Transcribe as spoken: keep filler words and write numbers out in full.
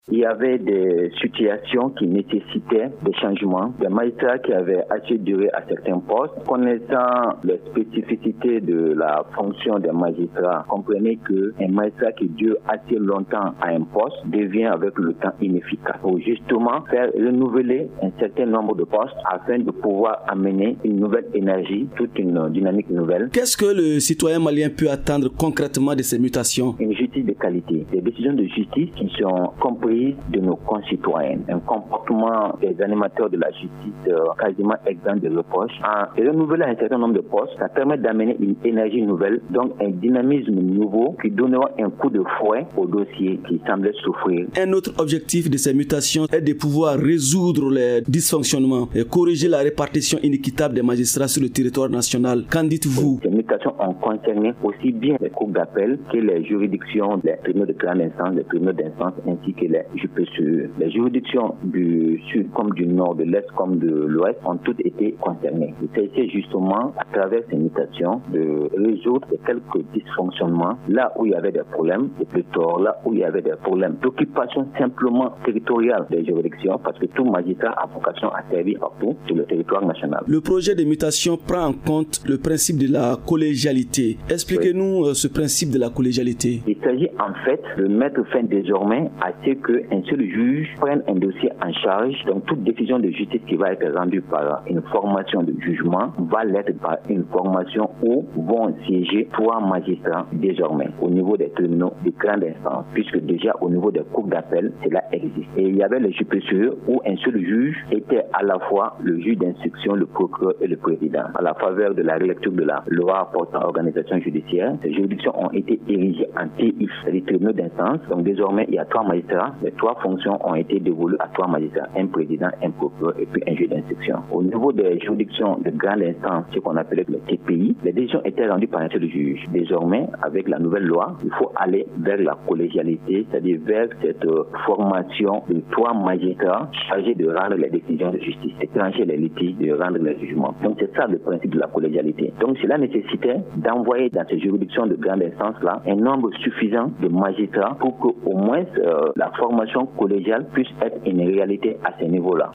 Il y avait des situations qui nécessitaient des changements. Des magistrats qui avaient assez duré à certains postes, connaissant les spécificités de la fonction des magistrats, comprenez qu'un magistrat qui dure assez longtemps à un poste devient avec le temps inefficace. Pour justement faire renouveler un certain nombre de postes afin de pouvoir amener une nouvelle énergie, toute une dynamique nouvelle. Qu'est-ce que le citoyen malien peut attendre concrètement de ces mutations? Une justice de qualité, des décisions de justice qui sont comprises de nos concitoyens, un comportement des animateurs de la justice euh, quasiment exempt de reproches. En renouvelant un certain nombre de postes, ça permet d'amener une énergie nouvelle, donc un dynamisme nouveau qui donnera un coup de fouet au dossier qui semblait souffrir. Un autre objectif de ces mutations est de pouvoir résoudre les dysfonctionnements et corriger la répartition inéquitable des magistrats sur le territoire national. Qu'en dites-vous? Ces mutations ont concerné aussi bien les cours d'appel que les juridictions, les tribunaux de grande instance, les tribunaux d'instance ainsi que les J P C E. Les juridictions du sud comme du nord, de l'est comme de l'ouest ont toutes été concernées. Il s'agit justement, à travers ces mutations, de résoudre quelques dysfonctionnements là où il y avait des problèmes, et plutôt là où il y avait des problèmes d'occupation simplement territoriale des juridictions, parce que tout magistrat a vocation à servir partout sur le territoire national. Le projet de mutation prend en compte le principe de la collégialité. Expliquez-nous oui. ce principe de la collégialité. Il s'agit en fait de mettre fin désormais à ce qu'un seul juge prenne un dossier en charge. Donc toute décision de justice qui va être rendue par une formation de jugement va l'être par une formation où vont siéger trois magistrats désormais au niveau des tribunaux de grande instance, puisque déjà au niveau des cours d'appel, cela existe. Et il y avait le J P C E où un seul juge était à la fois le juge d'instruction, le procureur et le président. À la faveur de la relecture de la loi portant organisation judiciaire, ces juridictions ont été érigées en T I F, les tribunaux d'instance. Donc désormais, il y a trois magistrats. Les trois fonctions ont été dévolues à trois magistrats, un président, un procureur et puis un juge d'instruction. Au niveau des juridictions de grande instance, ce qu'on appelait les T P I, les décisions étaient rendues par un seul juge. Désormais, avec la nouvelle loi, il faut aller vers la collégialité, c'est-à-dire vers cette formation de trois magistrats chargés de rendre les décisions de justice, de trancher les litiges, de rendre les jugements. Donc c'est ça le principe de la collégialité. Donc cela nécessitait d'envoyer dans ces juridictions de grande instance-là un nombre suffisant de magistrats pour qu'au moins euh, la formation collégiale puisse être une réalité à ce niveau-là.